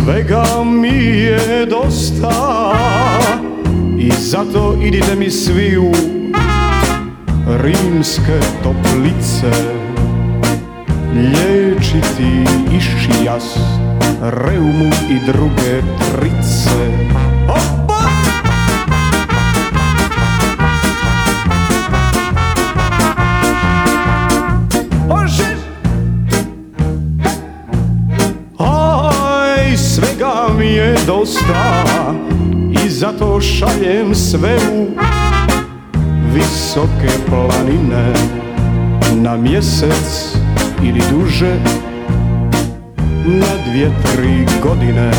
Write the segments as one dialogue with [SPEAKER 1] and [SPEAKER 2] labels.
[SPEAKER 1] Svega mi je dosta i zato idite mi svi u rimske toplice liječiti išijas, reumu i druge trice. Opa! Svega mi je dosta i zato šaljem sve u visoke planine, na mjesec ili duže, na 2-3 godine.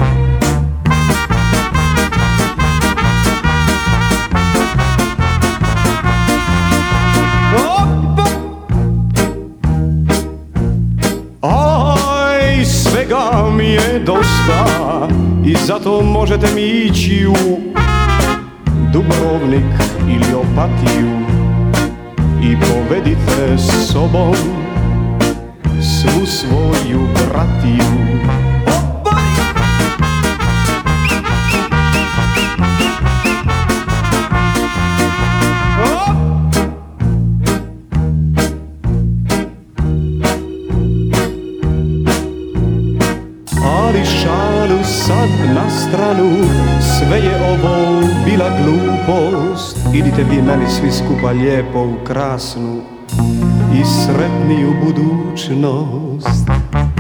[SPEAKER 1] Svega mi je dosta i zato možete mi ići u Dubrovnik ili Opatiju i povedite s sobom svu svoju bratiju. Ali šalu sad na stranu, sve je ovo bila glupost. Idite vi meni svi skupa lijepo u krasnu i sretniju budućnost.